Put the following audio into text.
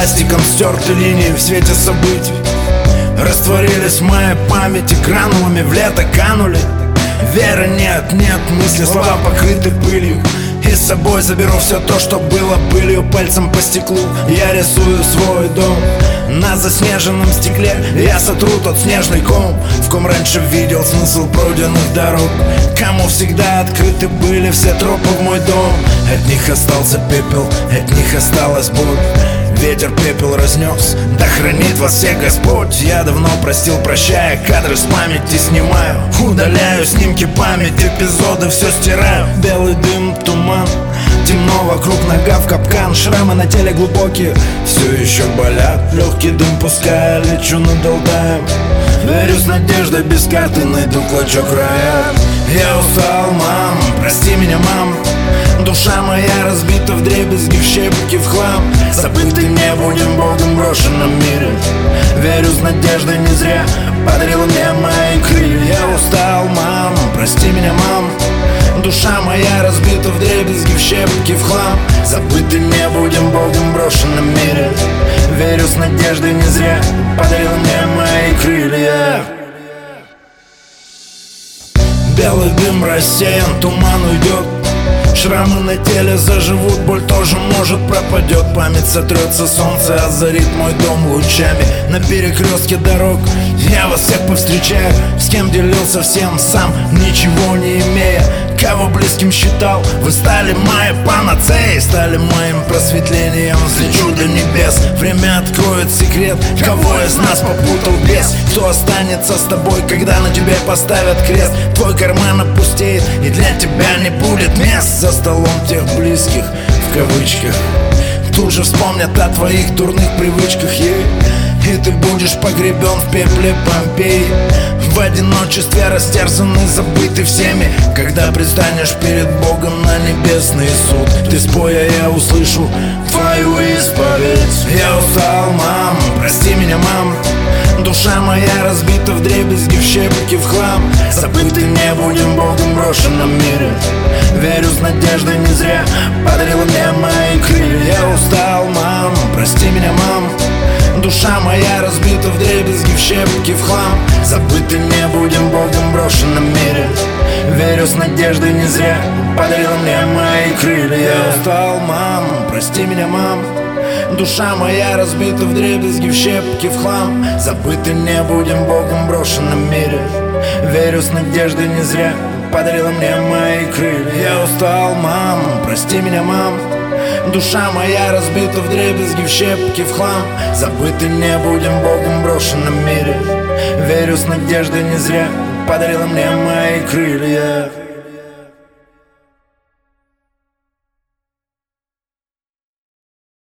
пластиком стерты линии в свете событий, растворились в моей памяти, гранулами в лето канули. Веры нет, нет мысли, слова покрыты пылью. И с собой заберу все то, что было пылью. Пальцем по стеклу я рисую свой дом. На заснеженном стекле я сотру тот снежный ком, в ком раньше видел смысл пройденных дорог. Кому всегда открыты были все тропы в мой дом. От них остался пепел, от них осталась боль. Ветер пепел разнес, да хранит вас всех Господь. Я давно простил, прощая, кадры с памяти снимаю. Удаляю снимки памяти, эпизоды все стираю. Белый дым, туман, темно вокруг, нога в капкан. Шрамы на теле глубокие, все еще болят. Легкий дым пуская, лечу над Алтаем. Верю с надеждой, без карты найду клочок рая. Я устал, мам, прости меня, мам. Душа моя разбита вдребезги, в щепки, в хлам. Забыты не будем Богом в брошенном мире. Верю с надеждой, не зря подарила мне мои крылья. Я устал, мам, прости меня, мам. Душа моя разбита вдребезги, в щепки, в хлам. Забыты не будем Богом в брошенном мире. Верю с надеждой, не зря подарила мне мои крылья. Белый дым рассеян, туман уйдет. Шрамы на теле заживут, боль тоже может пропадет. Память сотрется, солнце озарит мой дом лучами. На перекрестке дорог я вас всех повстречаю. С кем делился всем сам, ничего не имея. Кого близким считал, вы стали моей панацеей. Стали моим просветлением, взлечу до небес. Время откроет секрет, кого из нас попутал бес. Кто останется с тобой, когда на тебе поставят крест. Твой карман опустеет, и для тебя не будет мест за столом тех близких, в кавычках. Тут же вспомнят о твоих дурных привычках, и ты будешь погребен в пепле Помпеи. В одиночестве растерзанный, забытый всеми. Когда предстанешь перед Богом на небесный суд, ты спой, а я услышу твою исповедь. Я устал, мам, прости меня, мам. Душа моя разбита вдребезги, в щепки, в хлам. Забыты не будем Богом в брошенном мире. Верю с надеждой, не зря подарила мне мои крылья. Я устал, мам, прости меня, мам. Душа моя разбита вдребезги, в щепки, в хлам. Забыты не будем Богом в брошенном мире. Верю с надеждой, не зря подарила мне мои крылья. Я устал, мам, прости меня, мам. Душа моя разбита вдребезги, в щепки, в хлам. Забыты не будем Богом в брошенном мире. Верю с надеждой, не зря подарила мне мои крылья. Я устал, мам, прости меня, мам. Душа моя разбита вдребезги, в щепки, в хлам. Забыты не будем Богом в брошенном мире. Верю с надеждой, не зря подарила мне мои крылья.